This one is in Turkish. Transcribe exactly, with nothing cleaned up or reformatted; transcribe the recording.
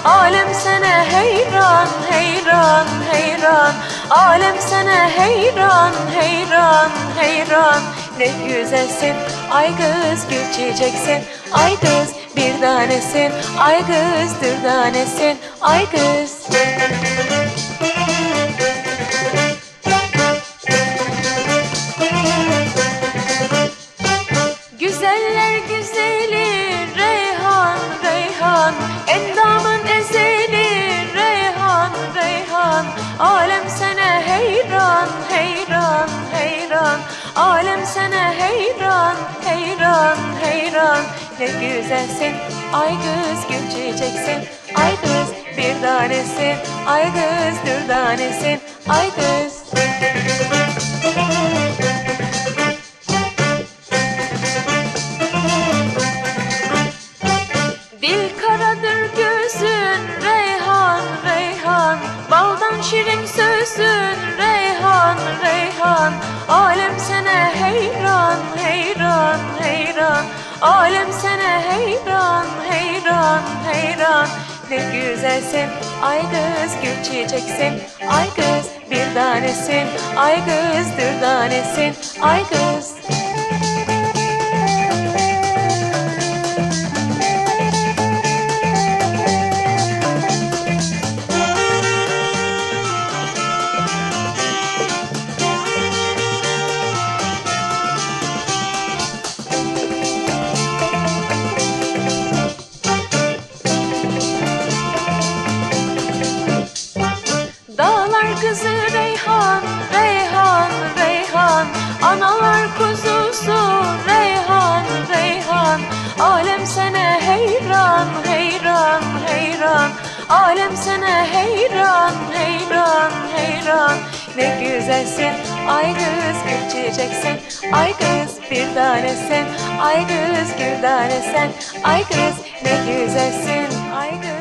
Alem sana heyran, heyran, heyran. Alem sana heyran, heyran, heyran. Ne güzelsin ay kız, gül çiçeksin ay kız, bir tanesin ay kız, dürdanesin ay kız. Güzeller güzeli Reyhan, Reyhan, endamın ezeli Reyhan, Reyhan. Alem sana heyran, heyran, heyran. Alem sana heyran, heyran, heyran. Ne güzelsin ay kız, gül çiçeksin ay kız, bir tanesin ay kız, dürdanesin ay kız. Dil karadır gözün Reyhan, Reyhan. Baldan şirin sözün Reyhan, Reyhan. Alem sana heyran, heyran, heyran. Alem sana heyran, heyran, heyran. Ne güzelsin ay kız, gül çiçeksin ay kız, bir tanesin ay kız, dürdanesin ay kız. Dağlar kızı Reyhan, Reyhan, Reyhan. Analar kuzusu Reyhan, Reyhan. Alem sana heyran, heyran, heyran. Alem sana heyran, heyran, heyran. Ne güzelsin ay kız, gül çiçeksin ay kız, bir tanesin ay kız, gül tanesin ay kız. Ne güzelsin ay kız.